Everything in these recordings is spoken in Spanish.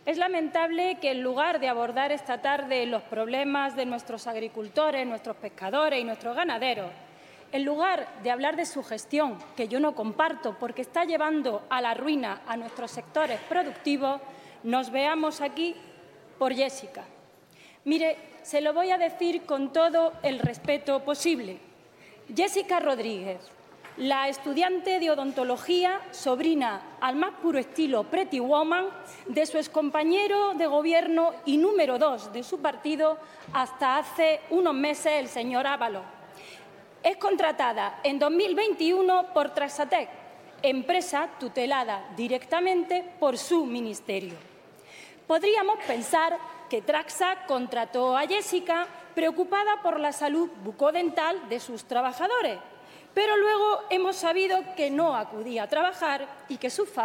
Es lamentable que, en lugar de abordar esta tarde los problemas de nuestros agricultores, nuestros pescadores y nuestros ganaderos, en lugar de hablar de su gestión, que yo no comparto porque está llevando a la ruina a nuestros sectores productivos, nos veamos aquí por Jessica. Mire, se lo voy a decir con todo el respeto posible. Jessica Rodríguez, la estudiante de odontología, sobrina al más puro estilo Pretty Woman de su excompañero de gobierno y número 2 de su partido hasta hace unos meses, el señor Ábalos. Es contratada en 2021 por Traxatec, empresa tutelada directamente por su ministerio. Podríamos pensar que Traxa contrató a Jessica preocupada por la salud bucodental de sus trabajadores, pero luego hemos sabido que no acudía a trabajar y que sus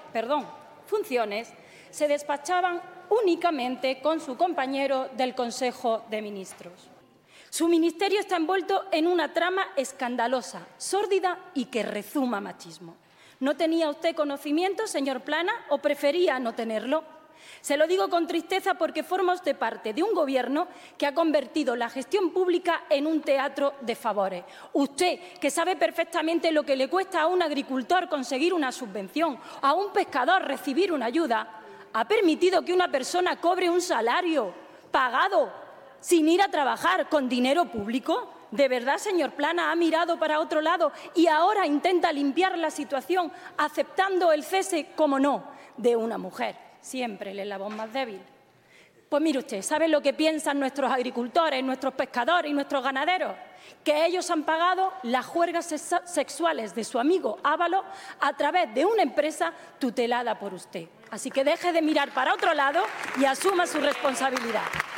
funciones, se despachaban únicamente con su compañero del Consejo de Ministros. Su ministerio está envuelto en una trama escandalosa, sórdida y que rezuma machismo. ¿No tenía usted conocimiento, señor Plana, o prefería no tenerlo? Se lo digo con tristeza porque forma usted parte de un Gobierno que ha convertido la gestión pública en un teatro de favores. Usted, que sabe perfectamente lo que le cuesta a un agricultor conseguir una subvención, a un pescador recibir una ayuda, ha permitido que una persona cobre un salario pagado sin ir a trabajar con dinero público. ¿De verdad, señor Plana, ha mirado para otro lado y ahora intenta limpiar la situación aceptando el cese, como no, de una mujer? Siempre el eslabón más débil. Pues mire usted, ¿sabe lo que piensan nuestros agricultores, nuestros pescadores y nuestros ganaderos? Que ellos han pagado las juergas sexuales de su amigo Ábalos a través de una empresa tutelada por usted. Así que deje de mirar para otro lado y asuma su responsabilidad.